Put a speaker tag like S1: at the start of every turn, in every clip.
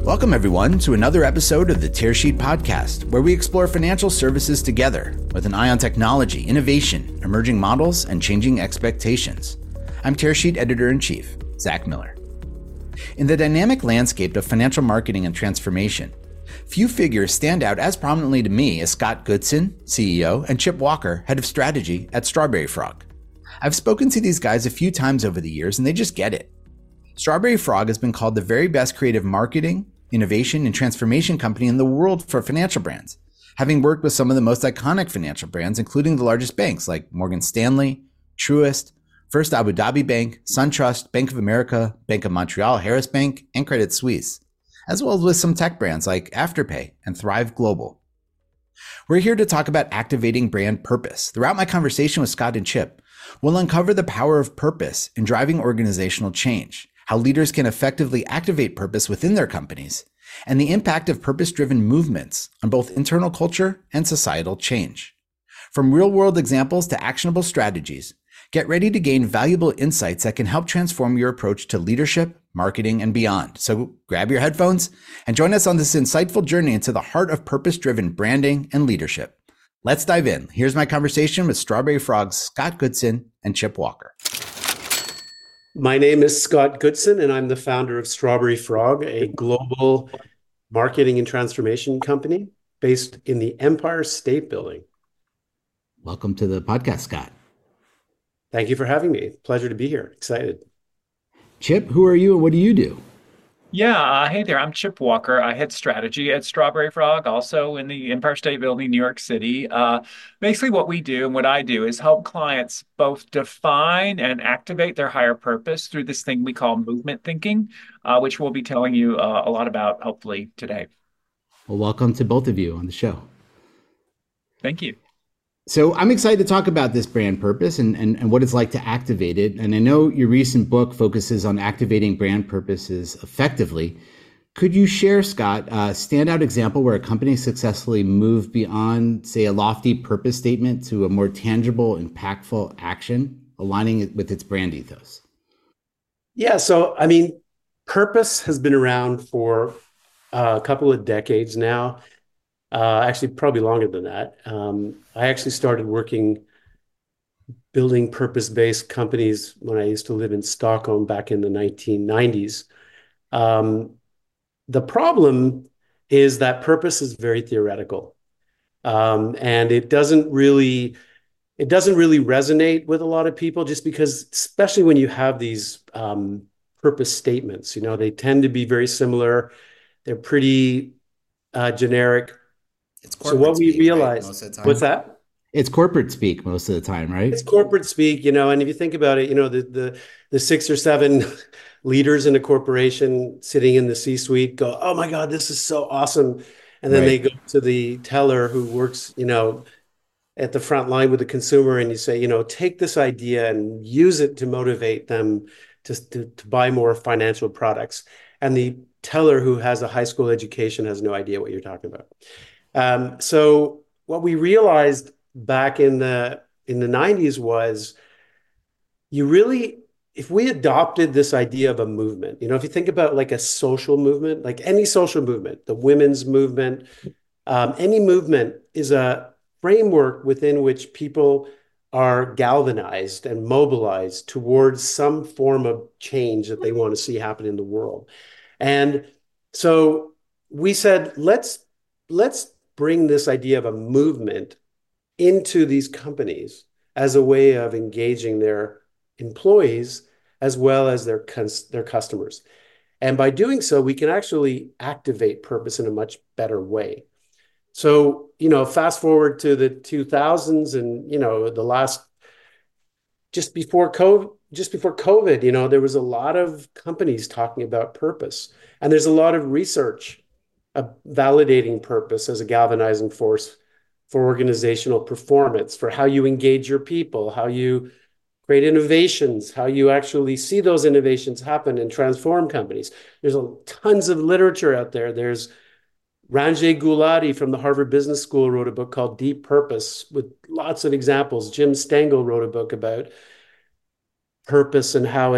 S1: Welcome, everyone, to another episode of the Tearsheet Podcast, where we explore financial services together with an eye on technology, innovation, emerging models, and changing expectations. I'm Tearsheet Editor-in-Chief, Zach Miller. In the dynamic landscape of financial marketing and transformation, few figures stand out as prominently to me as Scott Goodson, CEO, and Chip Walker, Head of Strategy at Strawberry Frog. I've spoken to these guys a few times over the years, and they just get it. Strawberry Frog has been called the very best creative marketing, innovation, and transformation company in the world for financial brands, having worked with some of the most iconic financial brands, including the largest banks like Morgan Stanley, Truist, First Abu Dhabi Bank, SunTrust, Bank of America, Bank of Montreal, Harris Bank, and Credit Suisse, as well as with some tech brands like Afterpay and Thrive Global. We're here to talk about activating brand purpose. Throughout my conversation with Scott and Chip, we'll uncover the power of purpose in driving organizational change, how leaders can effectively activate purpose within their companies, and the impact of purpose-driven movements on both internal culture and societal change. From real-world examples to actionable strategies, get ready to gain valuable insights that can help transform your approach to leadership, marketing, and beyond. So grab your headphones and join us on this insightful journey into the heart of purpose-driven branding and leadership. Let's dive in. Here's my conversation with Strawberry Frog's Scott Goodson and Chip Walker.
S2: My name is Scott Goodson, and I'm the founder of Strawberry Frog, a global marketing and transformation company based in the Empire State Building.
S1: Welcome to the podcast, Scott.
S2: Thank you for having me. Pleasure to be here. Excited.
S1: Chip, who are you and what do you do?
S3: Hey there. I'm Chip Walker. I head strategy at Strawberry Frog, also in the Empire State Building, New York City. Basically, what we do and what I do is help clients both define and activate their higher purpose through this thing we call movement thinking, which we'll be telling you a lot about, hopefully, today.
S1: Well, welcome to both of you on the show.
S3: Thank you.
S1: So I'm excited to talk about this brand purpose and what it's like to activate it. And I know your recent book focuses on activating brand purposes effectively. Could you share, Scott, a standout example where a company successfully moved beyond, say, a lofty purpose statement to a more tangible, impactful action, aligning it with its brand ethos?
S2: Yeah, so, purpose has been around for a couple of decades now. Actually, probably longer than that. I actually started building purpose-based companies when I used to live in Stockholm back in the 1990s. The problem is that purpose is very theoretical, and it doesn't really resonate with a lot of people, just because, especially when you have these purpose statements, they tend to be very similar. They're pretty generic.
S1: So what we realized,
S2: most of the time. What's that?
S1: It's corporate speak most of the time, right?
S2: It's corporate speak, and if you think about it, the 6 or 7 leaders in a corporation sitting in the C-suite go, "Oh my God, this is so awesome." And then They go to the teller who works, at the front line with the consumer, and you say, take this idea and use it to motivate them to buy more financial products. And the teller who has a high school education has no idea what you're talking about. So what we realized back in the 90s was if we adopted this idea of a movement, if you think about like a social movement, like any social movement, the women's movement, any movement is a framework within which people are galvanized and mobilized towards some form of change that they want to see happen in the world. And so we said, let's bring this idea of a movement into these companies as a way of engaging their employees as well as their customers. And by doing so, we can actually activate purpose in a much better way. So, fast forward to the 2000s and, just before COVID, there was a lot of companies talking about purpose. And there's a lot of research validating purpose as a galvanizing force for organizational performance, for how you engage your people, how you create innovations, how you actually see those innovations happen and transform companies. There's tons of literature out there. There's Ranjay Gulati from the Harvard Business School wrote a book called Deep Purpose with lots of examples. Jim Stengel wrote a book about purpose and how it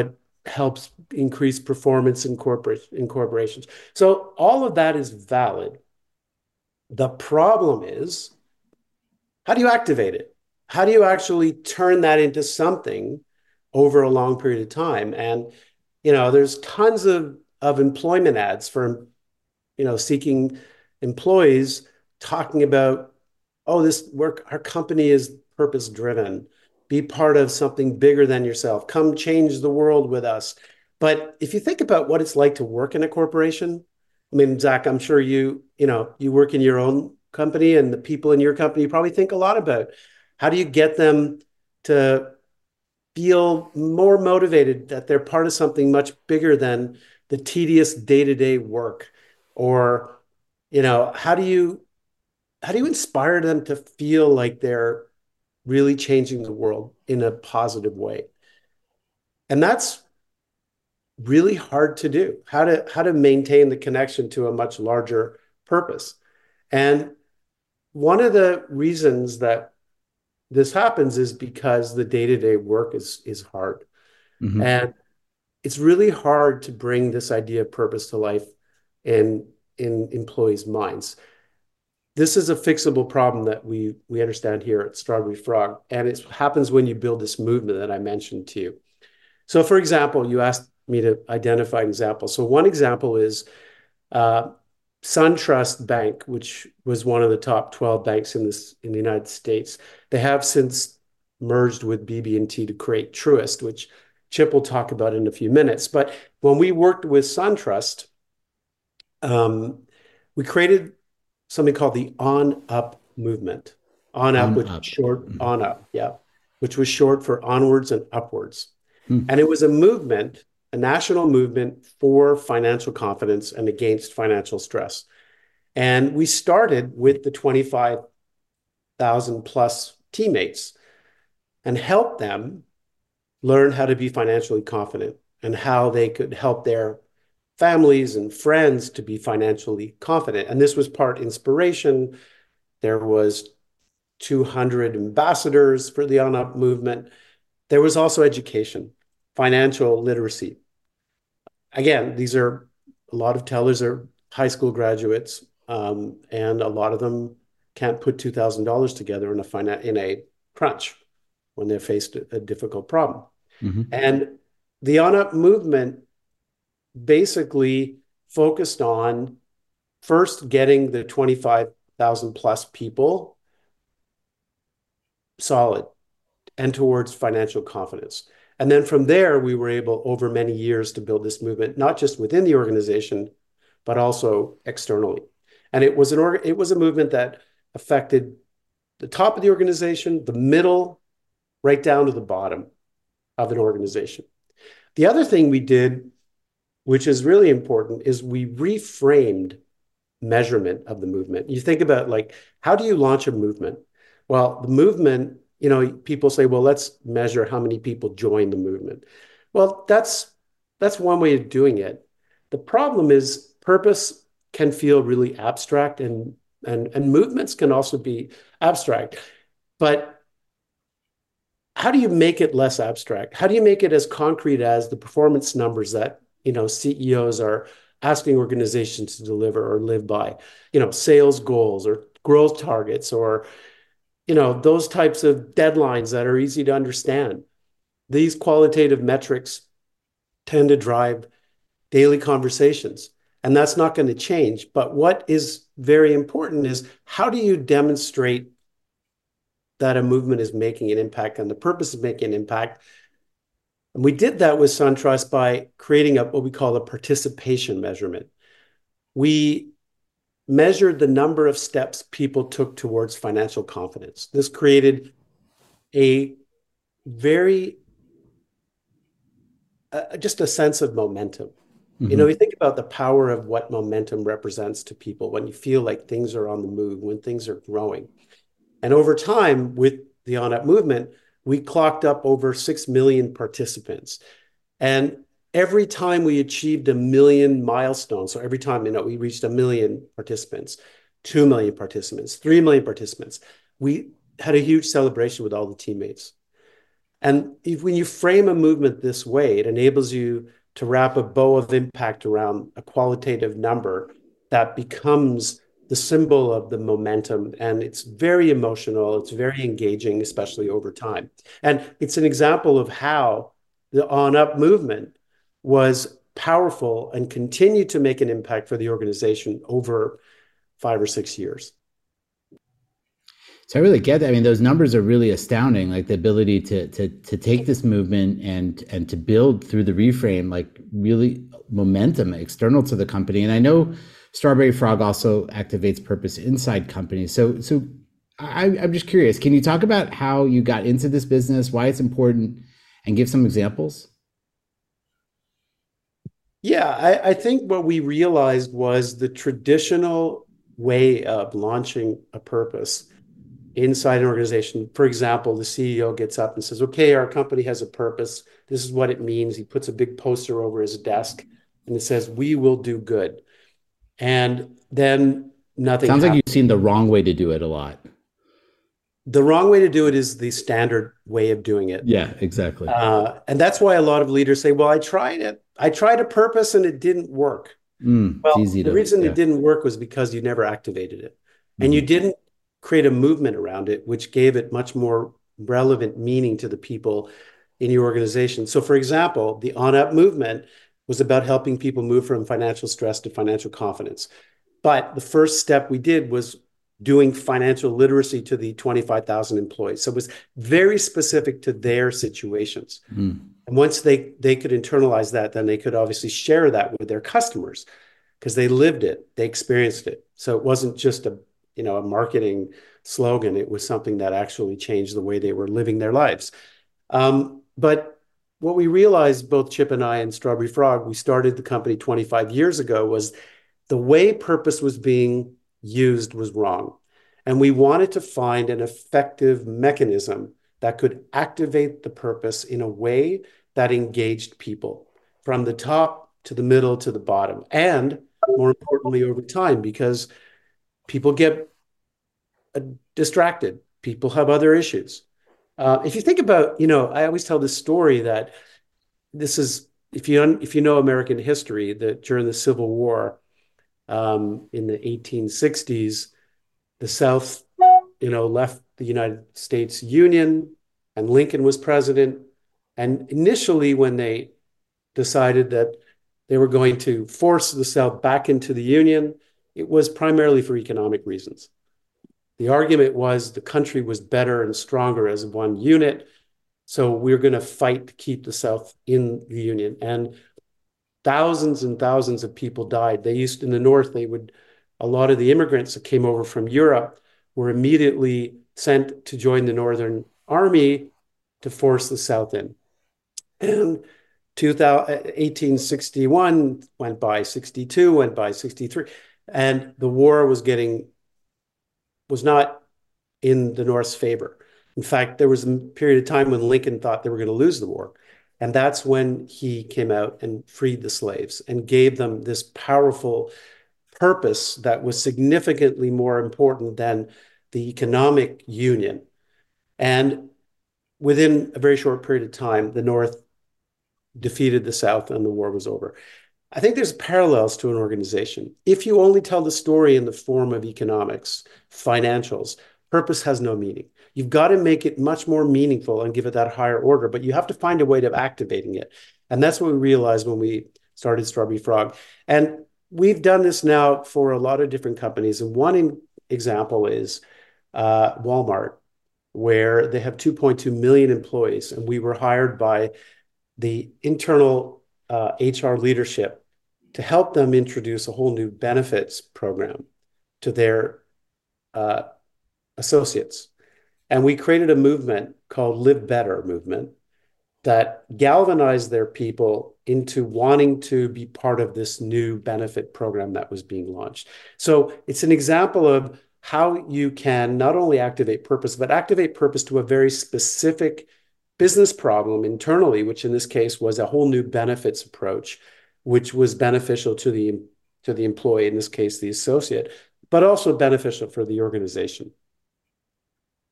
S2: helps increase performance in corporations. So all of that is valid. The problem is, how do you activate it? How do you actually turn that into something over a long period of time? And, there's tons of employment ads for, seeking employees talking about, oh, this work, our company is purpose driven. Be part of something bigger than yourself. Come change the world with us. But if you think about what it's like to work in a corporation, I mean, Zach, I'm sure you work in your own company, and the people in your company, you probably think a lot about how do you get them to feel more motivated that they're part of something much bigger than the tedious day-to-day work, or how do you inspire them to feel like they're really changing the world in a positive way? And that's really hard to do. How to maintain the connection to a much larger purpose. And one of the reasons that this happens is because the day-to-day work is hard.
S1: Mm-hmm.
S2: And it's really hard to bring this idea of purpose to life in employees' minds. This is a fixable problem that we understand here at Strawberry Frog, and it happens when you build this movement that I mentioned to you. So, for example, you asked me to identify an example. So one example is SunTrust Bank, which was one of the top 12 banks in the United States. They have since merged with BB&T to create Truist, which Chip will talk about in a few minutes. But when we worked with SunTrust, we created something called the On Up movement. On Up, which is short, On Up, yeah, which was short for onwards and upwards. And it was a movement, a national movement for financial confidence and against financial stress. And we started with the 25,000 plus teammates and helped them learn how to be financially confident and how they could help their families and friends to be financially confident. And this was part inspiration. There was 200 ambassadors for the On Up movement. There was also education, financial literacy. Again, a lot of tellers are high school graduates, and a lot of them can't put $2,000 together in a crunch when they're faced a difficult problem.
S1: Mm-hmm.
S2: And the On Up movement basically focused on first getting the 25,000 plus people solid and towards financial confidence. And then from there, we were able over many years to build this movement, not just within the organization, but also externally. And it was a movement that affected the top of the organization, the middle, right down to the bottom of an organization. The other thing we did, which is really important, is we reframed measurement of the movement. You think about, like, how do you launch a movement? Well, the movement, people say, well, let's measure how many people join the movement. Well, that's one way of doing it. The problem is purpose can feel really abstract, and movements can also be abstract. But how do you make it less abstract? How do you make it as concrete as the performance numbers that CEOs are asking organizations to deliver or live by? Sales goals or growth targets, or those types of deadlines that are easy to understand. These qualitative metrics tend to drive daily conversations, and that's not going to change. But what is very important is, how do you demonstrate that a movement is making an impact and the purpose of making an impact? And we did that with SunTrust by creating what we call a participation measurement. We measured the number of steps people took towards financial confidence. This created a just a sense of momentum.
S1: Mm-hmm.
S2: You think about the power of what momentum represents to people when you feel like things are on the move, when things are growing. And over time, with the On Up movement, we clocked up over 6 million participants. And every time we achieved a million milestone, so every time we reached 1 million participants, 2 million participants, 3 million participants, we had a huge celebration with all the teammates. And when you frame a movement this way, it enables you to wrap a bow of impact around a qualitative number that becomes the symbol of the momentum. And it's very emotional, it's very engaging, especially over time. And it's an example of how the On Up movement was powerful and continued to make an impact for the organization over 5 or 6 years.
S1: So I really get that. I mean, those numbers are really astounding. Like the ability to take this movement and to build through the reframe, like really momentum external to the company. And I know Strawberry Frog also activates purpose inside companies. So I'm just curious. Can you talk about how you got into this business, why it's important, and give some examples?
S2: Yeah, I think what we realized was the traditional way of launching a purpose inside an organization. For example, the CEO gets up and says, okay, our company has a purpose. This is what it means. He puts a big poster over his desk and it says, we will do good. And then nothing
S1: Sounds like
S2: happens.
S1: you've seen the wrong way to do it a lot.
S2: The wrong way to do it is the standard way of doing it.
S1: Yeah, exactly.
S2: And that's why a lot of leaders say, well, I tried it. I tried a purpose and it didn't work.
S1: It's
S2: Well,
S1: easy
S2: the
S1: to,
S2: reason
S1: yeah.
S2: it didn't work was because you never activated it. And you
S1: Mhm.
S2: didn't create a movement around it, which gave it much more relevant meaning to the people in your organization. So, for example, the On Up movement was about helping people move from financial stress to financial confidence. But the first step we did was doing financial literacy to the 25,000 employees. So it was very specific to their situations.
S1: Mm.
S2: And once they could internalize that, then they could obviously share that with their customers because they lived it, they experienced it. So it wasn't just a marketing slogan. It was something that actually changed the way they were living their lives. But what we realized, both Chip and I and Strawberry Frog, we started the company 25 years ago, was the way purpose was being used was wrong. And we wanted to find an effective mechanism that could activate the purpose in a way that engaged people from the top to the middle to the bottom. And more importantly, over time, because people get distracted, people have other issues. If you think about, I always tell this story that this is, if you know American history, that during the Civil War, in the 1860s, the South, left the United States Union, and Lincoln was president. And initially, when they decided that they were going to force the South back into the Union, it was primarily for economic reasons. The argument was the country was better and stronger as one unit, so we're going to fight to keep the South in the Union. And thousands and thousands of people died. In the North, a lot of the immigrants that came over from Europe were immediately sent to join the Northern Army to force the South in. And 1861 went by, 62 went by, 63, and the war was not in the North's favor. In fact, there was a period of time when Lincoln thought they were going to lose the war. And that's when he came out and freed the slaves and gave them this powerful purpose that was significantly more important than the economic union. And within a very short period of time, the North defeated the South and the war was over. I think there's parallels to an organization. If you only tell the story in the form of economics, financials, purpose has no meaning. You've got to make it much more meaningful and give it that higher order, but you have to find a way of activating it. And that's what we realized when we started Strawberry Frog. And we've done this now for a lot of different companies. And one example is Walmart, where they have 2.2 million employees. And we were hired by the internal HR leadership to help them introduce a whole new benefits program to their associates. And we created a movement called Live Better movement that galvanized their people into wanting to be part of this new benefit program that was being launched. So it's an example of how you can not only activate purpose, but activate purpose to a very specific business problem internally, which in this case was a whole new benefits approach, which was beneficial to the employee, in this case, the associate, but also beneficial for the organization.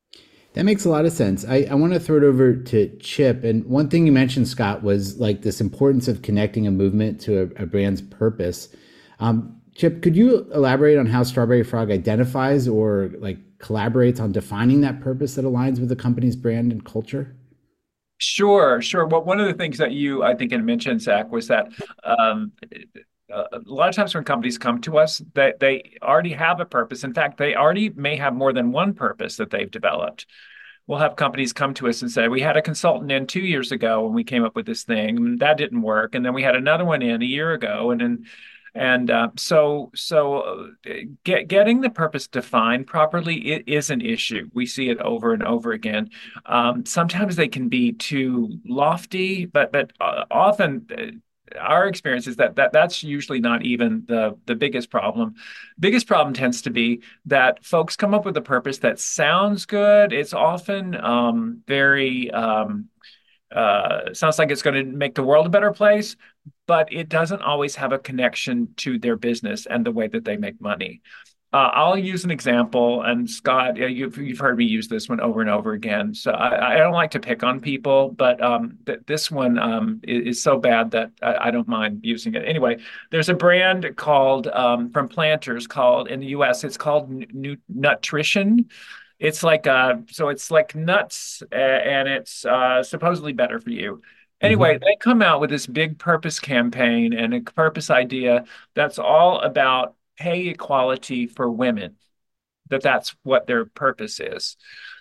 S1: That makes a lot of sense. I want to throw it over to Chip. And one thing you mentioned, Scott, was like this importance of connecting a movement to a brand's purpose. Chip, could you elaborate on how Strawberry Frog identifies or like collaborates on defining that purpose that aligns with the company's brand and culture?
S3: Sure, sure. Well, one of the things that you, I think, had mentioned, Zach, was that um, a lot of times when companies come to us, they already have a purpose. In fact, they already may have more than one purpose that they've developed. We'll have companies come to us and say, we had a consultant in 2 years ago and we came up with this thing, and that didn't work. And then we had another one in a year ago. Getting the purpose defined properly, it is an issue. We see it over and over again. Sometimes they can be too lofty, but often our experience is that's usually not even the biggest problem. Biggest problem tends to be that folks come up with a purpose that sounds good. It's often very sounds like it's going to make the world a better place, but it doesn't always have a connection to their business and the way that they make money. I'll use an example, and Scott, you've heard me use this one over and over again. So I don't like to pick on people, but this one is so bad that I don't mind using it. Anyway, there's a brand called from Planters called in the U.S. It's called Nutrition. It's like so it's like nuts, and it's supposedly better for you. Anyway,
S1: Hmm.
S3: they come out with this big purpose campaign and a purpose idea that's all about pay equality for women. That's what their purpose is.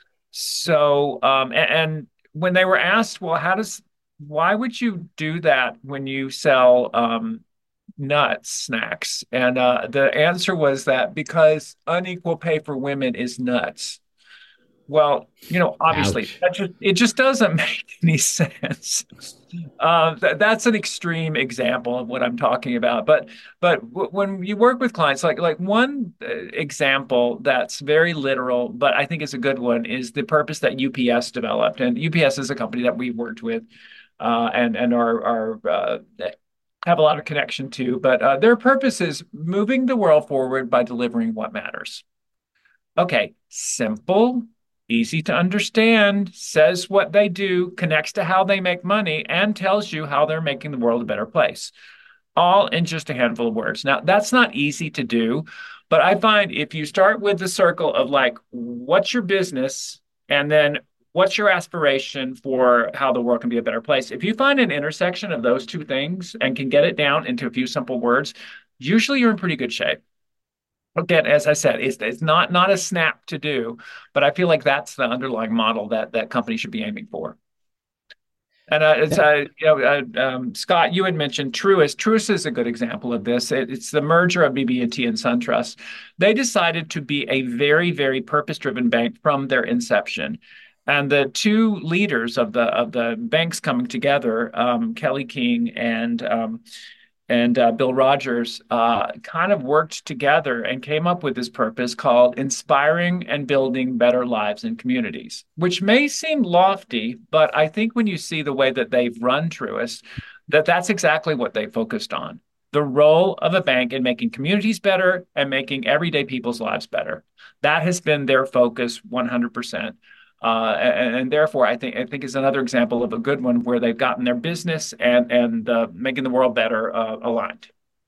S3: So, and when they were asked, well, why would you do that when you sell nuts snacks? And the answer was that because unequal pay for women is nuts. Well, obviously,
S1: Ouch.
S3: it just doesn't make any sense. That's an extreme example of what I'm talking about. But when you work with clients, like one example that's very literal, but I think is a good one, is the purpose that UPS developed. And UPS is a company that we worked with, and are have a lot of connection to. But their purpose is moving the world forward by delivering what matters. Okay, simple, easy to understand, says what they do, connects to how they make money, and tells you how they're making the world a better place, all in just a handful of words. Now, that's not easy to do, but I find if you start with the circle of like, what's your business? And then what's your aspiration for how the world can be a better place? If you find an intersection of those two things and can get it down into a few simple words, usually you're in pretty good shape. Again, as I said, it's not a snap to do, but I feel like that's the underlying model that companies should be aiming for. And Scott, you had mentioned Truist. Truist is a good example of this. It's the merger of BB&T and SunTrust. They decided to be a very, very purpose-driven bank from their inception. And the two leaders of the banks coming together, Kelly King and Bill Rogers kind of worked together and came up with this purpose called inspiring and building better lives and communities, which may seem lofty, but I think when you see the way that they've run Truist, that's exactly what they focused on. The role of a bank in making communities better and making everyday people's lives better. That has been their focus 100%. And therefore, I think is another example of a good one where they've gotten their business and making the world better aligned.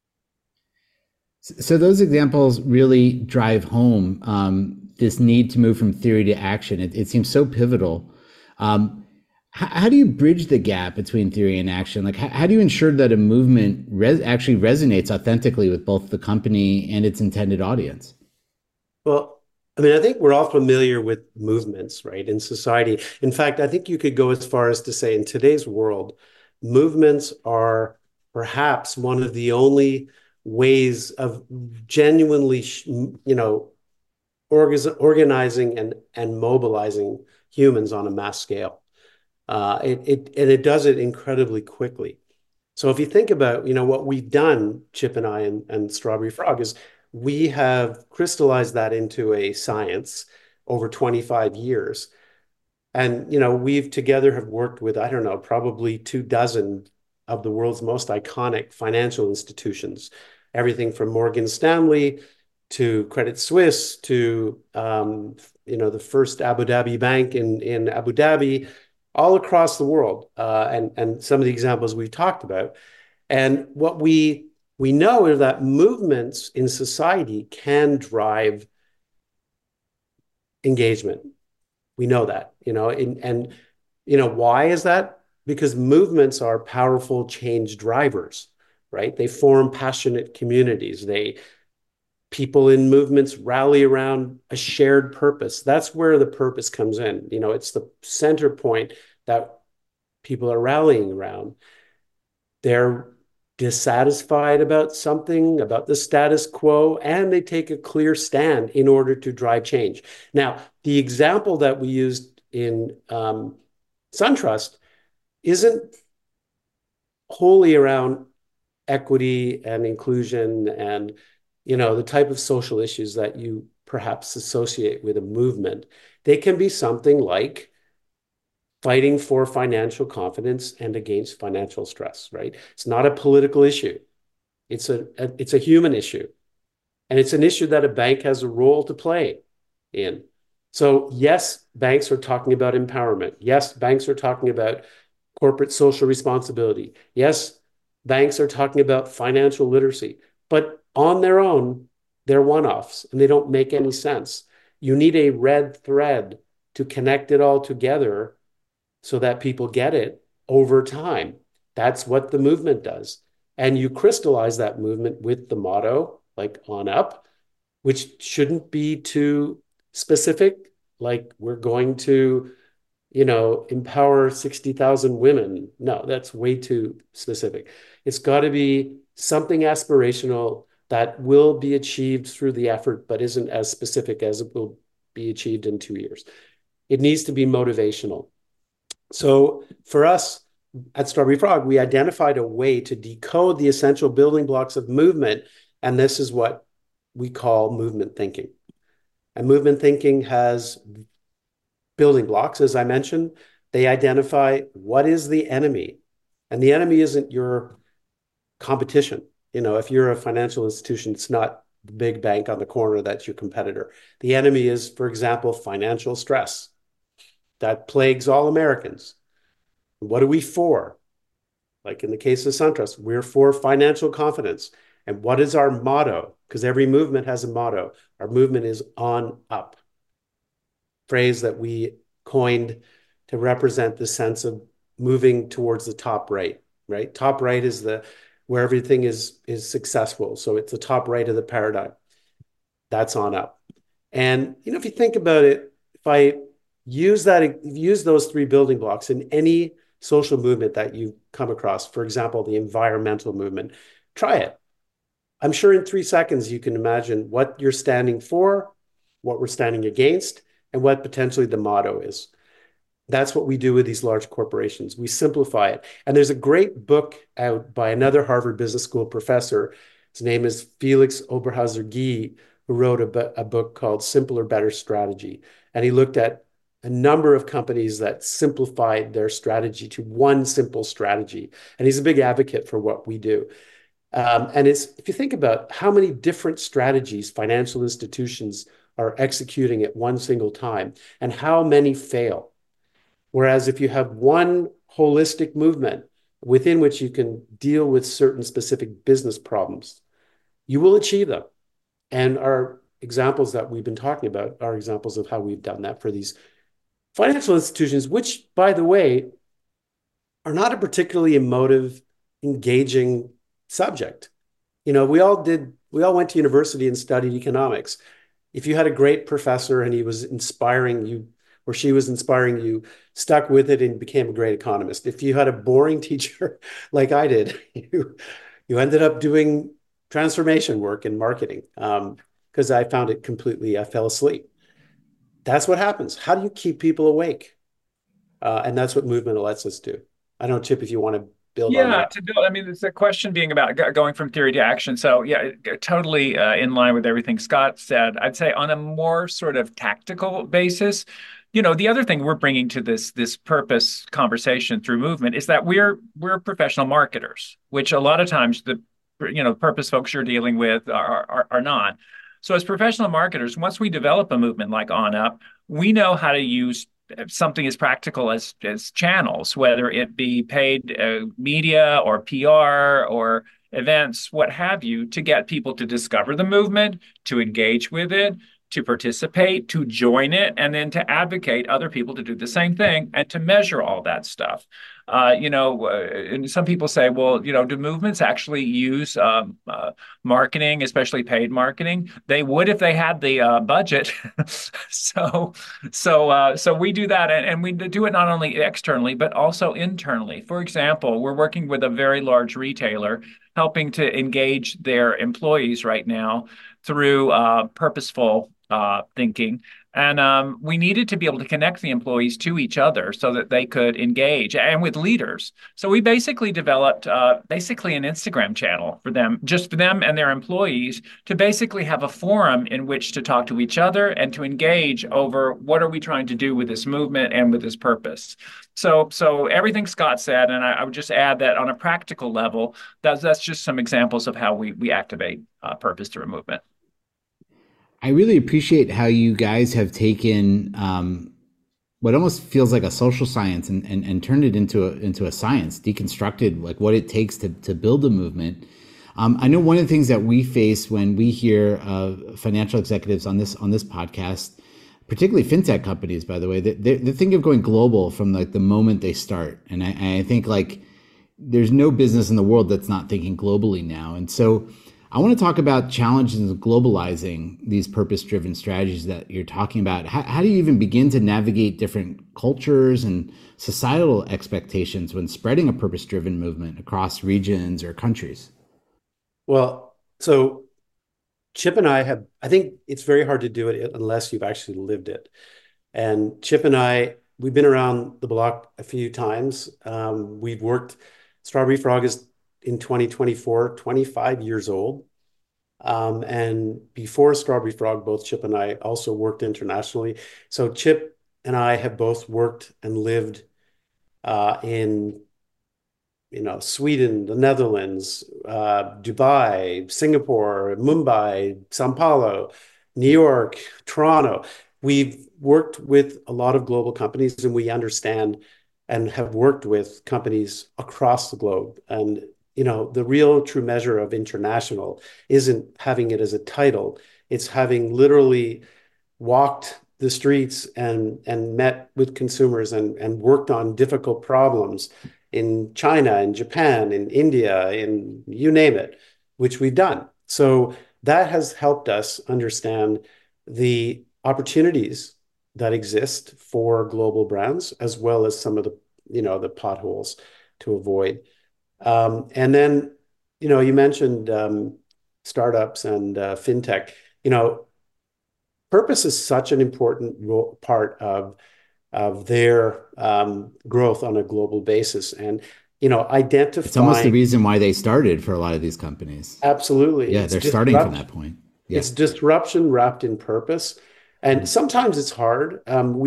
S1: So those examples really drive home this need to move from theory to action. It seems so pivotal. How do you bridge the gap between theory and action? Like, how do you ensure that a movement actually resonates authentically with both the company and its intended audience?
S2: Well, I mean, I think we're all familiar with movements, right, in society. In fact, I think you could go as far as to say in today's world, movements are perhaps one of the only ways of genuinely, organizing and mobilizing humans on a mass scale. And it does it incredibly quickly. So if you think about, what we've done, Chip and I and Strawberry Frog, is we have crystallized that into a science over 25 years. And, we've together have worked with, I don't know, probably 24 of the world's most iconic financial institutions, everything from Morgan Stanley to Credit Suisse to the first Abu Dhabi bank in Abu Dhabi, all across the world, and some of the examples we've talked about. And what we know is that movements in society can drive engagement. We know that, why is that? Because movements are powerful change drivers, right? They form passionate communities. People in movements rally around a shared purpose. That's where the purpose comes in. It's the center point that people are rallying around. They're dissatisfied about something, about the status quo, and they take a clear stand in order to drive change. Now, the example that we used in SunTrust isn't wholly around equity and inclusion and the type of social issues that you perhaps associate with a movement. They can be something like fighting for financial confidence and against financial stress, right? It's not a political issue. It's a human issue. And it's an issue that a bank has a role to play in. So yes, banks are talking about empowerment. Yes, banks are talking about corporate social responsibility. Yes, banks are talking about financial literacy. But on their own, they're one-offs and they don't make any sense. You need a red thread to connect it all together so that people get it over time. That's what the movement does. And you crystallize that movement with the motto, like on up, which shouldn't be too specific, like we're going to, empower 60,000 women. No, that's way too specific. It's got to be something aspirational that will be achieved through the effort, but isn't as specific as it will be achieved in 2 years. It needs to be motivational. So for us at Strawberry Frog, we identified a way to decode the essential building blocks of movement. And this is what we call movement thinking. And movement thinking has building blocks, as I mentioned. They identify what is the enemy. And the enemy isn't your competition. If you're a financial institution, it's not the big bank on the corner that's your competitor. The enemy is, for example, financial stress that plagues all Americans. What are we for? Like in the case of SunTrust, we're for financial confidence. And what is our motto? Because every movement has a motto. Our movement is on up. Phrase that we coined to represent the sense of moving towards the top right, right? Top right is where everything is successful. So it's the top right of the paradigm. That's on up. And, if you think about it, if I use those three building blocks in any social movement that you come across, for example, the environmental movement, try it. I'm sure in 3 seconds, you can imagine what you're standing for, what we're standing against, and what potentially the motto is. That's what we do with these large corporations. We simplify it. And there's a great book out by another Harvard Business School professor. His name is Felix Oberhauser-Guy, who wrote a book called Simpler, Better Strategy. And he looked at a number of companies that simplified their strategy to one simple strategy. And he's a big advocate for what we do. And if you think about how many different strategies financial institutions are executing at one single time and how many fail. Whereas if you have one holistic movement within which you can deal with certain specific business problems, you will achieve them. And our examples that we've been talking about are examples of how we've done that for these financial institutions, which, by the way, are not a particularly emotive, engaging subject. We all went to university and studied economics. If you had a great professor and he was inspiring you, or she was inspiring you, stuck with it and became a great economist. If you had a boring teacher like I did, you ended up doing transformation work in marketing because I found it I fell asleep. That's what happens. How do you keep people awake? And that's what movement lets us do. I don't know, Chip, if you want to build on that.
S3: To build, I mean, it's a question being about going from theory to action. So yeah, totally in line with everything Scott said. I'd say on a more sort of tactical basis, the other thing we're bringing to this purpose conversation through movement is that we're professional marketers, which a lot of times the purpose folks you're dealing with are not. So as professional marketers, once we develop a movement like OnUp, we know how to use something as practical as channels, whether it be paid media or PR or events, what have you, to get people to discover the movement, to engage with it, to participate, to join it, and then to advocate other people to do the same thing and to measure all that stuff. And some people say, well, do movements actually use marketing, especially paid marketing? They would if they had the budget. so, so we do that, and we do it not only externally but also internally. For example, we're working with a very large retailer, helping to engage their employees right now through purposeful thinking. And we needed to be able to connect the employees to each other so that they could engage and with leaders. So we basically developed basically an Instagram channel for them, just for them and their employees, to basically have a forum in which to talk to each other and to engage over what are we trying to do with this movement and with this purpose. So everything Scott said, and I would just add that on a practical level, that's just some examples of how we activate purpose through a movement.
S1: I really appreciate how you guys have taken what almost feels like a social science and turned it into a science, deconstructed like what it takes to build a movement. I know one of the things that we face when we hear financial executives on this podcast, particularly fintech companies, by the way, they think of going global from like the moment they start, and I think like there's no business in the world that's not thinking globally now, and so I want to talk about challenges of globalizing these purpose-driven strategies that you're talking about. How do you even begin to navigate different cultures and societal expectations when spreading a purpose-driven movement across regions or countries?
S2: Well, so Chip and I think it's very hard to do it unless you've actually lived it. And Chip and we've been around the block a few times. We've worked, Strawberry Frog is in 2024, 25 years old. And before Strawberry Frog, both Chip and I also worked internationally. So Chip and I have both worked and lived in Sweden, the Netherlands, Dubai, Singapore, Mumbai, Sao Paulo, New York, Toronto. We've worked with a lot of global companies, and we understand and have worked with companies across the globe. And the real true measure of international isn't having it as a title. It's having literally walked the streets and met with consumers and worked on difficult problems in China, in Japan, in India, in you name it, which we've done. So that has helped us understand the opportunities that exist for global brands, as well as some of the potholes to avoid. And then, you mentioned startups and fintech. Purpose is such an important part of their growth on a global basis, and identifying.
S1: It's almost the reason why they started for a lot of these companies.
S2: Absolutely,
S1: yeah, they're starting from that point. Yeah.
S2: It's disruption wrapped in purpose, and sometimes it's hard.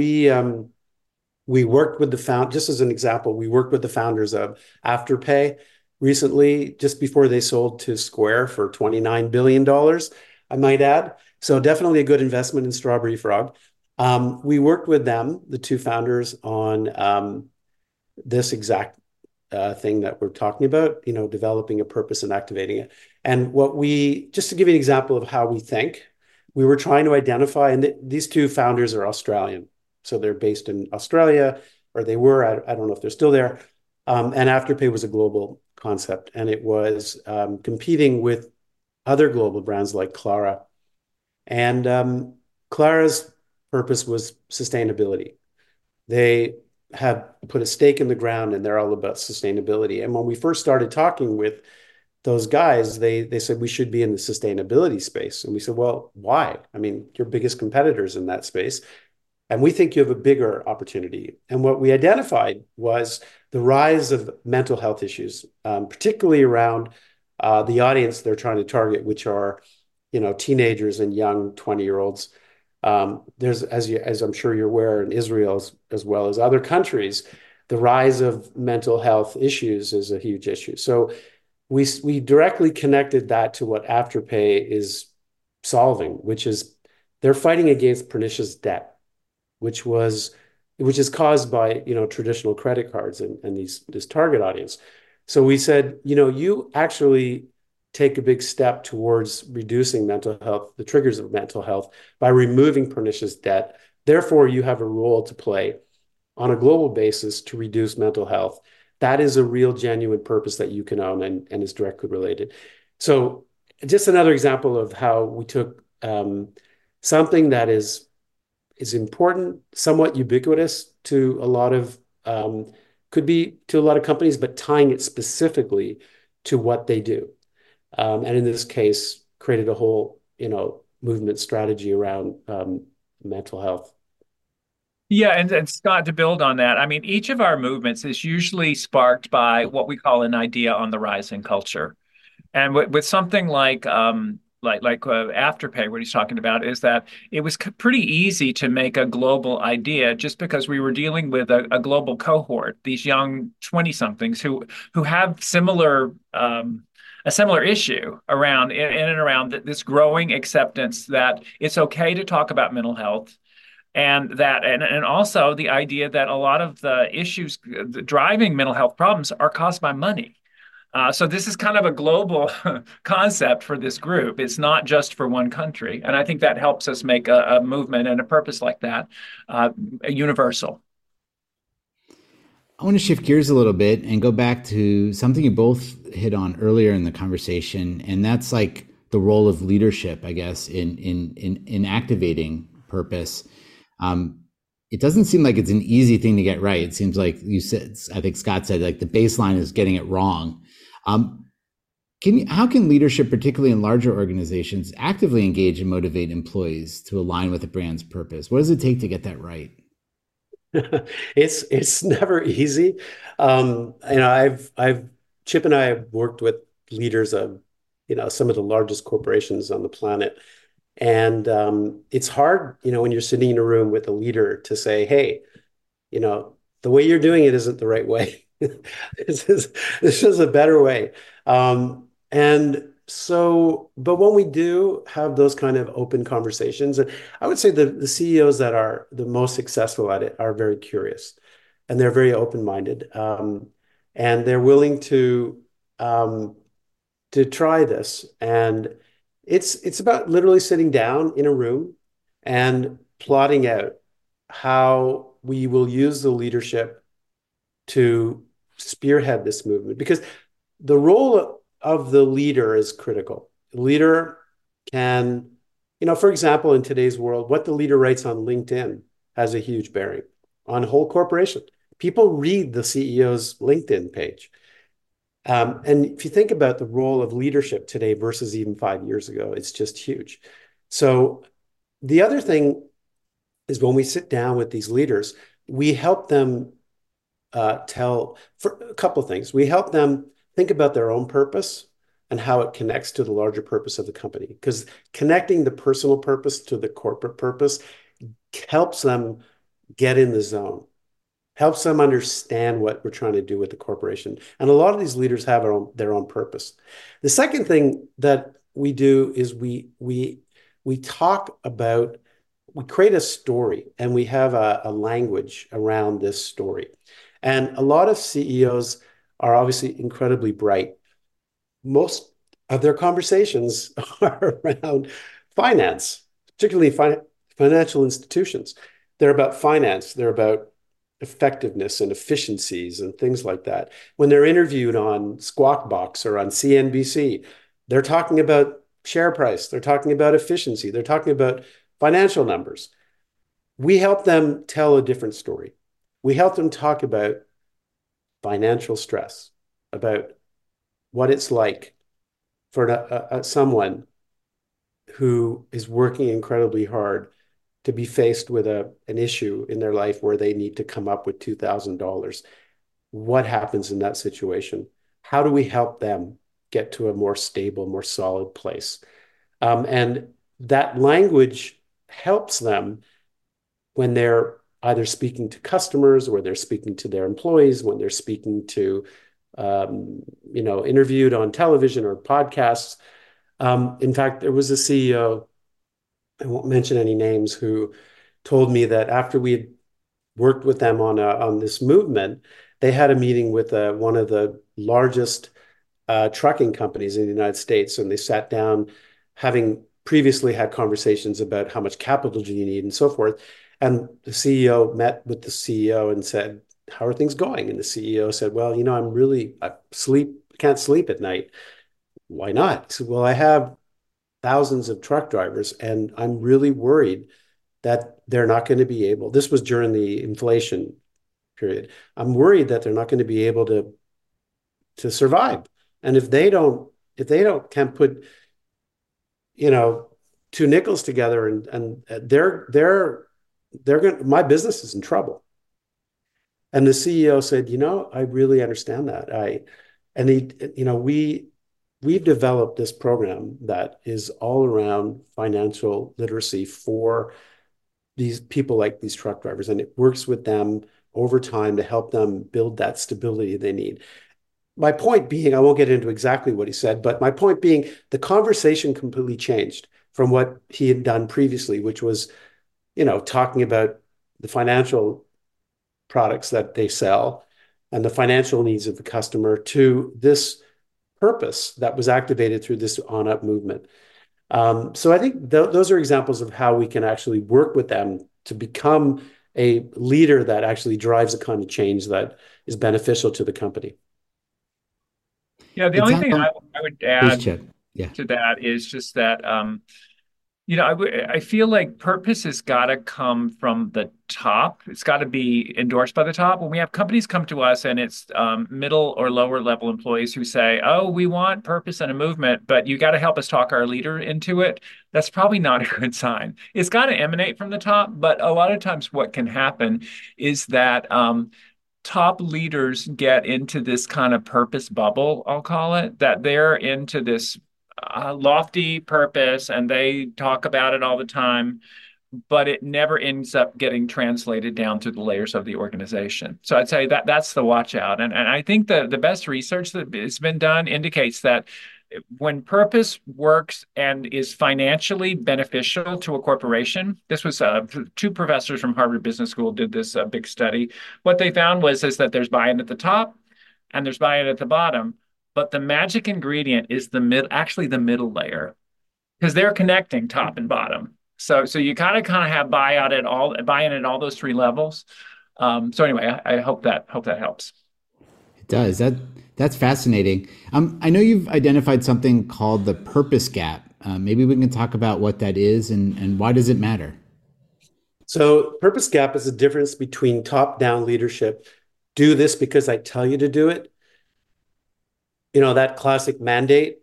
S2: We worked with just as an example, we worked with the founders of Afterpay recently, just before they sold to Square for $29 billion, I might add. So definitely a good investment in Strawberry Frog. We worked with them, the two founders, on this exact thing that we're talking about, developing a purpose and activating it. And just to give you an example of how we think, we were trying to identify, and these two founders are Australian. So they're based in Australia, or they were, I don't know if they're still there. And Afterpay was a global concept, and it was competing with other global brands like Clara. And Clara's purpose was sustainability. They have put a stake in the ground, and they're all about sustainability. And when we first started talking with those guys, they said we should be in the sustainability space. And we said, well, why? I mean, your biggest competitors in that space. And we think you have a bigger opportunity. And what we identified was the rise of mental health issues, particularly around the audience they're trying to target, which are, teenagers and young 20-year-olds. There's, as I'm sure you're aware, in Israel as well as other countries, the rise of mental health issues is a huge issue. So we directly connected that to what Afterpay is solving, which is they're fighting against pernicious debt, which was which is caused by traditional credit cards and this target audience. So we said, you actually take a big step towards reducing mental health, the triggers of mental health, by removing pernicious debt. Therefore, you have a role to play on a global basis to reduce mental health. That is a real, genuine purpose that you can own and is directly related. So, just another example of how we took something that is important, somewhat ubiquitous to a lot of could be to a lot of companies, but tying it specifically to what they do. And in this case, created a whole movement strategy around mental health.
S3: Yeah, and Scott, to build on that, I mean, each of our movements is usually sparked by what we call an idea on the rise in culture. And with something like Afterpay, what he's talking about is that it was pretty easy to make a global idea just because we were dealing with a global cohort, these young 20 somethings who have a similar issue around in and around this growing acceptance that it's okay to talk about mental health. And also the idea that a lot of the issues driving mental health problems are caused by money. So this is kind of a global concept for this group. It's not just for one country. And I think that helps us make a movement and a purpose like that universal.
S1: I want to shift gears a little bit and go back to something you both hit on earlier in the conversation, and that's like the role of leadership, I guess, in activating purpose. It doesn't seem like it's an easy thing to get right. It seems like you said, I think Scott said, like the baseline is getting it wrong. How can leadership, particularly in larger organizations, actively engage and motivate employees to align with the brand's purpose? What does it take to get that right?
S2: It's never easy. I've Chip and I have worked with leaders of some of the largest corporations on the planet, and it's hard when you're sitting in a room with a leader to say, hey, the way you're doing it isn't the right way. This is a better way. But when we do have those kind of open conversations, and I would say the CEOs that are the most successful at it are very curious and they're very open-minded. And they're willing to try this. And it's about literally sitting down in a room and plotting out how we will use the leadership to spearhead this movement, because the role of the leader is critical. The leader can, for example, in today's world, what the leader writes on LinkedIn has a huge bearing on a whole corporation. People read the CEO's LinkedIn page. And if you think about the role of leadership today versus even 5 years ago, it's just huge. So the other thing is when we sit down with these leaders, we help them tell for a couple of things. We help them think about their own purpose and how it connects to the larger purpose of the company. Because connecting the personal purpose to the corporate purpose helps them get in the zone, helps them understand what we're trying to do with the corporation. And a lot of these leaders have their own purpose. The second thing that we do is we talk about, we create a story and we have a language around this story. And a lot of CEOs are obviously incredibly bright. Most of their conversations are around finance, particularly financial institutions. They're about finance. They're about effectiveness and efficiencies and things like that. When they're interviewed on Squawk Box or on CNBC, they're talking about share price. They're talking about efficiency. They're talking about financial numbers. We help them tell a different story. We help them talk about financial stress, about what it's like for someone who is working incredibly hard to be faced with an issue in their life where they need to come up with $2,000. What happens in that situation? How do we help them get to a more stable, more solid place? And that language helps them when they're either speaking to customers or they're speaking to their employees, when they're speaking to, interviewed on television or podcasts. In fact, there was a CEO I won't mention any names, who told me that after we had worked with them on this movement, they had a meeting with one of the largest trucking companies in the United States, and they sat down, having previously had conversations about how much capital do you need and so forth. And the CEO met with the CEO and said, "How are things going?" And the CEO said, "Well, can't sleep at night." "Why not?" He said, "Well, I have thousands of truck drivers, and I'm really worried that they're not going to be able." This was during the inflation period. "I'm worried that they're not going to be able to survive. And if they don't can't put, you know, two nickels together, and they're going my business is in trouble." And the CEO said, "I really understand that. And he, we've developed this program that is all around financial literacy for these people, like these truck drivers, and it works with them over time to help them build that stability they need." My point being, I won't get into exactly what he said, but my point being, the conversation completely changed from what he had done previously, which was, talking about the financial products that they sell and the financial needs of the customer, to this purpose that was activated through this On Up movement. So I think those are examples of how we can actually work with them to become a leader that actually drives the kind of change that is beneficial to the company.
S3: Yeah, the
S1: It
S3: only
S1: sounds
S3: thing
S1: like,
S3: I would
S1: please,
S3: add
S1: Chip. Yeah.
S3: to that is just that I feel like purpose has got to come from the top. It's got to be endorsed by the top. When we have companies come to us and it's middle or lower level employees who say, "Oh, we want purpose and a movement, but you got to help us talk our leader into it," that's probably not a good sign. It's got to emanate from the top, but a lot of times what can happen is that top leaders get into this kind of purpose bubble, I'll call it, that they're into this lofty purpose and they talk about it all the time, but it never ends up getting translated down through the layers of the organization. So I'd say that that's the watch out. And I think the best research that has been done indicates that when purpose works and is financially beneficial to a corporation, this was two professors from Harvard Business School did this big study. What they found was is that there's buy-in at the top and there's buy-in at the bottom, but the magic ingredient is actually the middle layer because they're connecting top and bottom. So you kind of have buy-in at all those three levels. So anyway, I hope that helps.
S1: It does. That's fascinating. I know you've identified something called the purpose gap. Maybe we can talk about what that is and why does it matter?
S2: So purpose gap is the difference between top-down leadership. Do this because I tell you to do it. That classic mandate.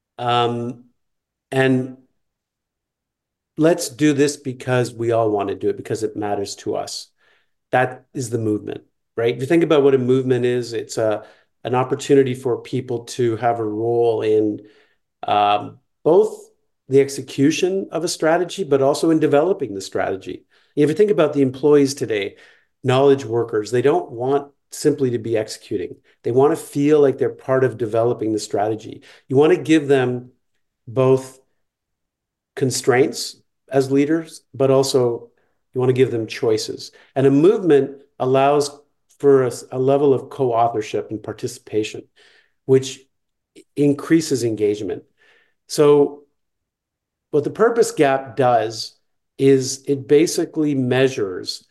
S2: And let's do this because we all want to do it, because it matters to us. That is the movement, right? If you think about what a movement is, it's an opportunity for people to have a role in both the execution of a strategy, but also in developing the strategy. If you think about the employees today, knowledge workers, they don't want simply to be executing. They want to feel like they're part of developing the strategy. You want to give them both constraints as leaders, but also you want to give them choices. And a movement allows for a level of co-authorship and participation, which increases engagement. So what the purpose gap does is it basically measures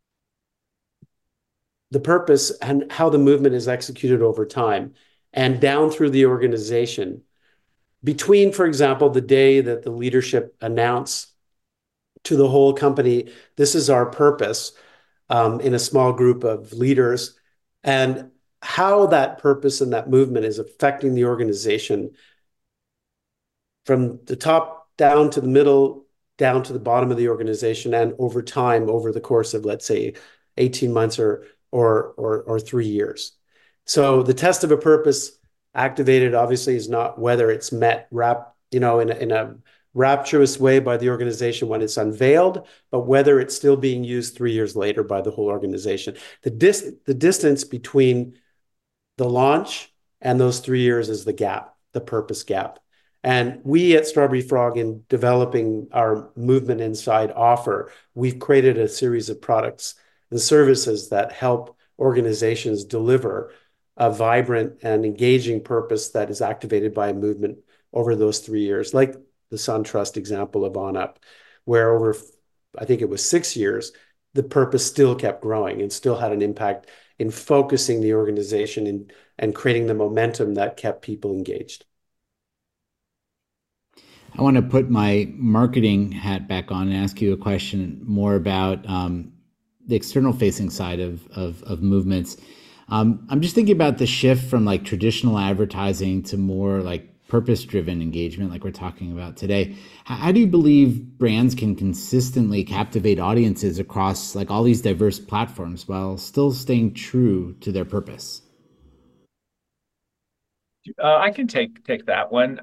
S2: the purpose and how the movement is executed over time and down through the organization. Between, for example, the day that the leadership announce to the whole company, this is our purpose, in a small group of leaders, and how that purpose and that movement is affecting the organization from the top down to the middle, down to the bottom of the organization, and over time, over the course of, let's say, 18 months or 3 years. So the test of a purpose activated obviously is not whether it's met in a rapturous way by the organization when it's unveiled, but whether it's still being used 3 years later by the whole organization. The distance between the launch and those 3 years is the gap, the purpose gap. And we at Strawberry Frog, in developing our Movement Inside offer, we've created a series of products and services that help organizations deliver a vibrant and engaging purpose that is activated by a movement over those 3 years, like the SunTrust example of OnUp, where over, I think it was 6 years, the purpose still kept growing and still had an impact in focusing the organization and creating the momentum that kept people engaged.
S1: I want to put my marketing hat back on and ask you a question more about the external facing side of movements. I'm just thinking about the shift from like traditional advertising to more like purpose driven engagement, like we're talking about today. How do you believe brands can consistently captivate audiences across like all these diverse platforms while still staying true to their purpose?
S3: I can take that one.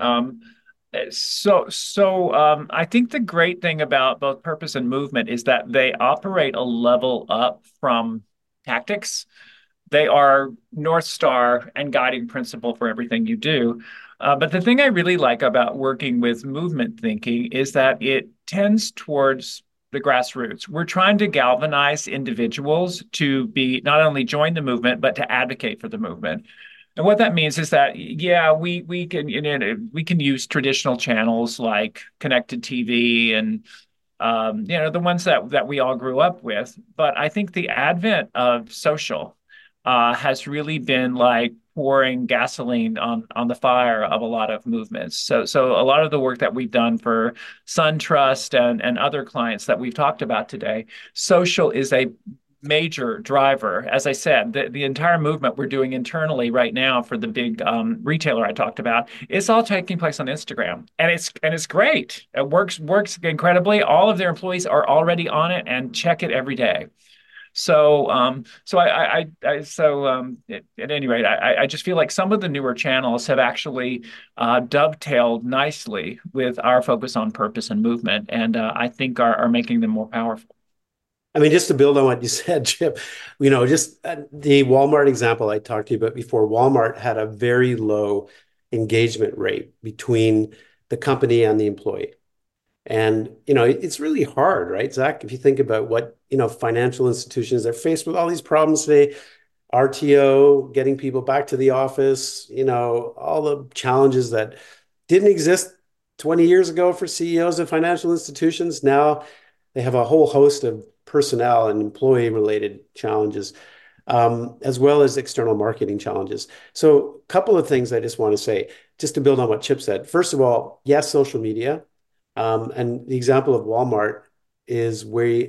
S3: I think the great thing about both purpose and movement is that they operate a level up from tactics. They are North Star and guiding principle for everything you do. But the thing I really like about working with movement thinking is that it tends towards the grassroots. We're trying to galvanize individuals to be not only join the movement, but to advocate for the movement. And what that means is that, yeah, we can we can use traditional channels like connected TV and the ones that we all grew up with. But I think the advent of social has really been like pouring gasoline on the fire of a lot of movements. So a lot of the work that we've done for SunTrust and other clients that we've talked about today, social is a major driver. As I said, the entire movement we're doing internally right now for the big retailer I talked about, it's all taking place on Instagram, and it's great. It works incredibly. All of their employees are already on it and check it every day. So, at any rate, I just feel like some of the newer channels have actually dovetailed nicely with our focus on purpose and movement, and I think are making them more powerful.
S2: I mean, just to build on what you said, Chip, just the Walmart example I talked to you about before, Walmart had a very low engagement rate between the company and the employee. And, it's really hard, right, Zach? If you think about what, financial institutions, they're faced with all these problems today, RTO, getting people back to the office, all the challenges that didn't exist 20 years ago for CEOs of financial institutions. Now they have a whole host of personnel and employee related challenges, as well as external marketing challenges. So a couple of things I just want to say, just to build on what Chip said. First of all, yes, social media. And the example of Walmart is where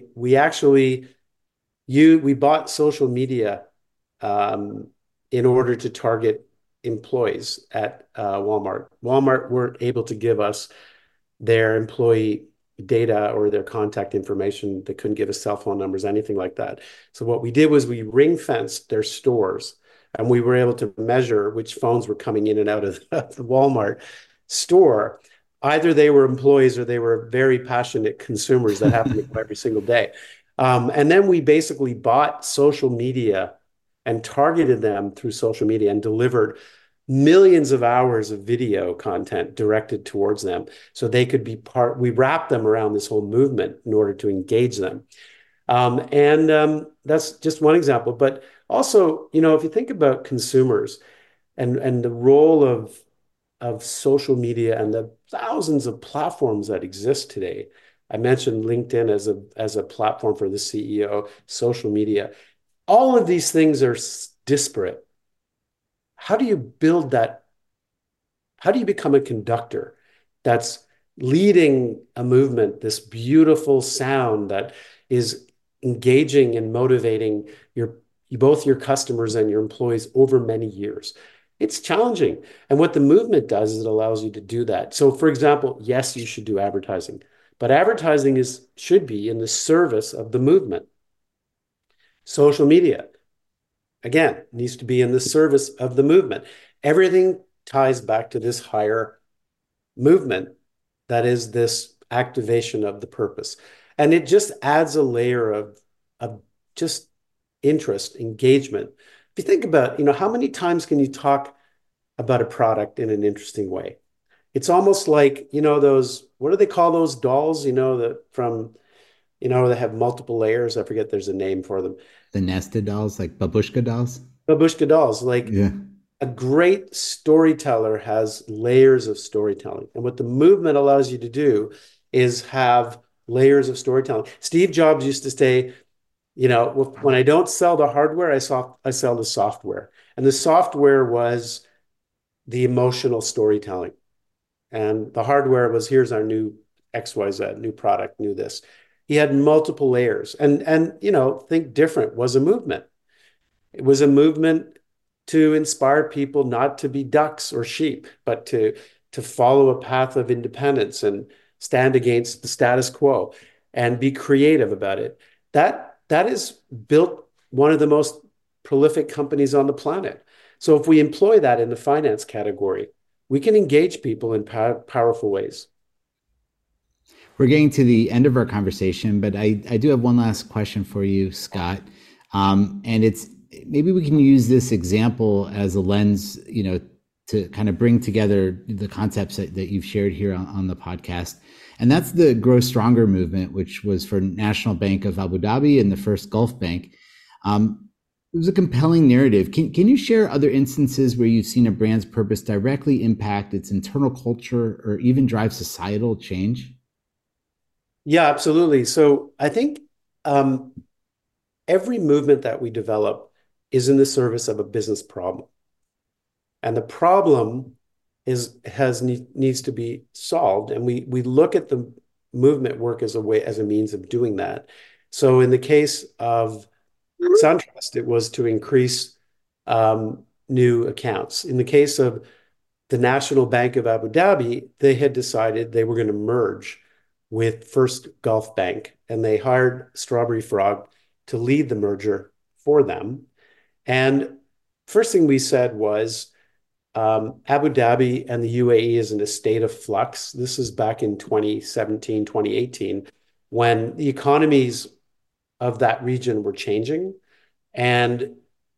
S2: we bought social media in order to target employees at Walmart. Walmart weren't able to give us their employee data or their contact information. They couldn't give us cell phone numbers, anything like that. So what we did was we ring fenced their stores, and we were able to measure which phones were coming in and out of the Walmart store. Either they were employees or they were very passionate consumers that happened to go every single day. And then we basically bought social media and targeted them through social media and delivered millions of hours of video content directed towards them so they could be we wrapped them around this whole movement in order to engage them. That's just one example. But also, if you think about consumers and the role of social media and the thousands of platforms that exist today. I mentioned LinkedIn as a platform for the CEO, social media. All of these things are disparate. How do you build that? How do you become a conductor that's leading a movement, this beautiful sound that is engaging and motivating both your customers and your employees over many years? It's challenging. And what the movement does is it allows you to do that. So, for example, yes, you should do advertising, but advertising should be in the service of the movement. Social media, again, needs to be in the service of the movement. Everything ties back to this higher movement that is this activation of the purpose. And it just adds a layer of just interest, engagement. If you think about, how many times can you talk about a product in an interesting way? It's almost like, those, what do they call those dolls, that from, they have multiple layers. I forget there's a name for them.
S1: The nested dolls, like babushka dolls.
S2: Babushka dolls, like
S1: Yeah.
S2: a great storyteller has layers of storytelling. And what the movement allows you to do is have layers of storytelling. Steve Jobs used to say, when I don't sell the hardware, I sell the software. And the software was the emotional storytelling. And the hardware was, here's our new XYZ, new product, new this. He had multiple layers. And Think Different was a movement. It was a movement to inspire people not to be ducks or sheep, but to follow a path of independence and stand against the status quo and be creative about it. That is built one of the most prolific companies on the planet. So if we employ that in the finance category, we can engage people in powerful ways.
S1: We're getting to the end of our conversation, but I do have one last question for you, Scott. And it's maybe we can use this example as a lens, to kind of bring together the concepts that you've shared here on the podcast. And that's the Grow Stronger movement, which was for National Bank of Abu Dhabi and the First Gulf Bank. It was a compelling narrative. Can you share other instances where you've seen a brand's purpose directly impact its internal culture or even drive societal change?
S2: Yeah, absolutely. So I think every movement that we develop is in the service of a business problem. And the problem needs to be solved. And we look at the movement work as a means of doing that. So in the case of SunTrust, it was to increase new accounts. In the case of the National Bank of Abu Dhabi, they had decided they were going to merge with First Gulf Bank, and they hired Strawberry Frog to lead the merger for them. And first thing we said was, Abu Dhabi and the UAE is in a state of flux. This is back in 2017, 2018, when the economies of that region were changing and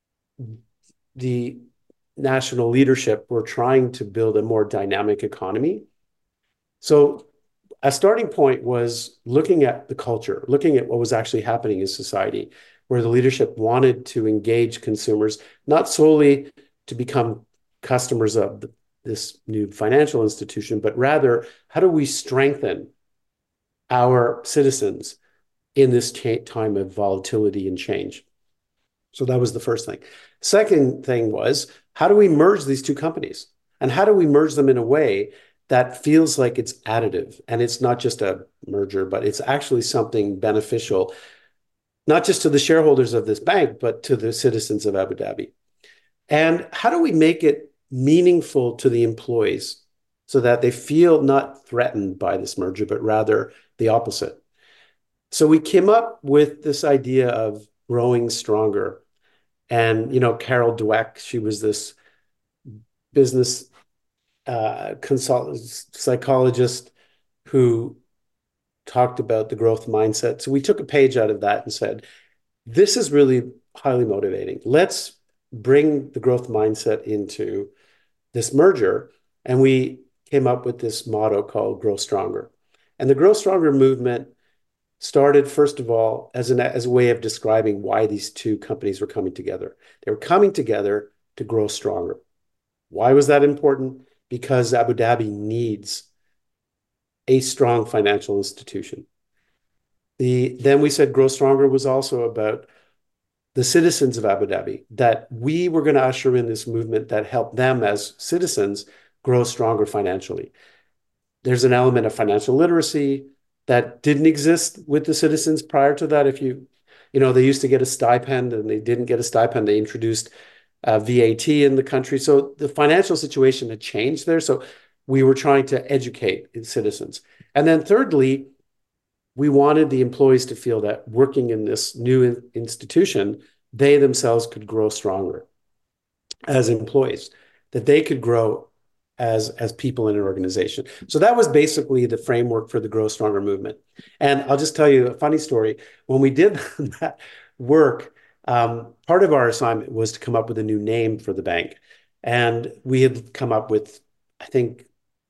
S2: the national leadership were trying to build a more dynamic economy. So a starting point was looking at the culture, looking at what was actually happening in society, where the leadership wanted to engage consumers, not solely to become customers of this new financial institution, but rather, how do we strengthen our citizens in this time of volatility and change? So that was the first thing. Second thing was, how do we merge these two companies? And how do we merge them in a way that feels like it's additive and it's not just a merger, but it's actually something beneficial, not just to the shareholders of this bank, but to the citizens of Abu Dhabi? And how do we make it meaningful to the employees so that they feel not threatened by this merger, but rather the opposite? So we came up with this idea of growing stronger. And, Carol Dweck, she was this business consultant, psychologist who talked about the growth mindset. So we took a page out of that and said, this is really highly motivating. Let's bring the growth mindset into this merger. And we came up with this motto called Grow Stronger. And the Grow Stronger movement started, first of all, as a way of describing why these two companies were coming together. They were coming together to grow stronger. Why was that important? Because Abu Dhabi needs a strong financial institution. Then we said Grow Stronger was also about the citizens of Abu Dhabi, that we were going to usher in this movement that helped them as citizens grow stronger financially. There's an element of financial literacy that didn't exist with the citizens prior to that. They used to get a stipend and they didn't get a stipend. They introduced VAT in the country. So the financial situation had changed there. So we were trying to educate citizens. And then thirdly, we wanted the employees to feel that working in this new institution, they themselves could grow stronger as employees, that they could grow as people in an organization. So that was basically the framework for the Grow Stronger movement. And I'll just tell you a funny story. When we did that work, part of our assignment was to come up with a new name for the bank. And we had come up with, I think,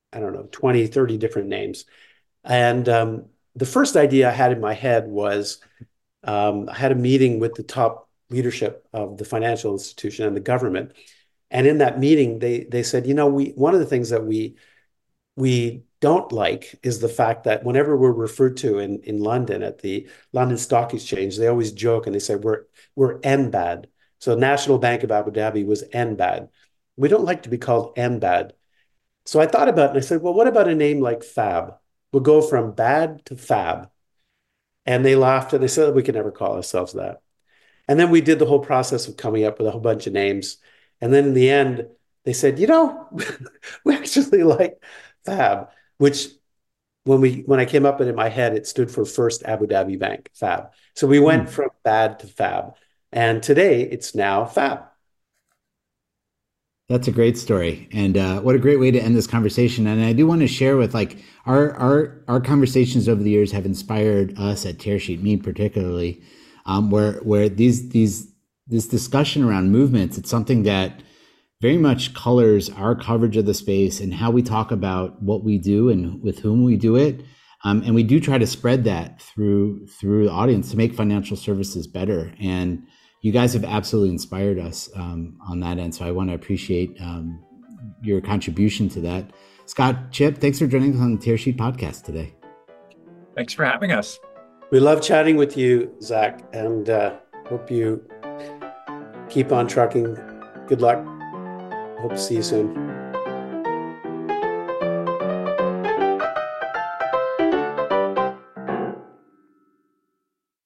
S2: I don't know, 20, 30 different names. And the first idea I had in my head was I had a meeting with the top leadership of the financial institution and the government. And in that meeting, they said, one of the things that we don't like is the fact that whenever we're referred to in London at the London Stock Exchange, they always joke and they say we're NBAD. So National Bank of Abu Dhabi was NBAD. We don't like to be called NBAD. So I thought about it and I said, well, what about a name like Fab? We'll go from bad to Fab. And they laughed and they said we could never call ourselves that. And then we did the whole process of coming up with a whole bunch of names. And then in the end, they said, we actually like Fab, which when I came up with it in my head, it stood for First Abu Dhabi Bank, Fab. So we went from bad to Fab. And today it's now Fab.
S1: That's a great story, and what a great way to end this conversation. And I do want to share with like our conversations over the years have inspired us at Tearsheet, me particularly, where this discussion around movements, it's something that very much colors our coverage of the space and how we talk about what we do and with whom we do it. And we do try to spread that through the audience to make financial services better. And you guys have absolutely inspired us on that end. So I want to appreciate your contribution to that. Scott, Chip, thanks for joining us on the Tearsheet podcast today.
S3: Thanks for having us.
S2: We love chatting with you, Zach, and hope you keep on trucking. Good luck. Hope to see you soon.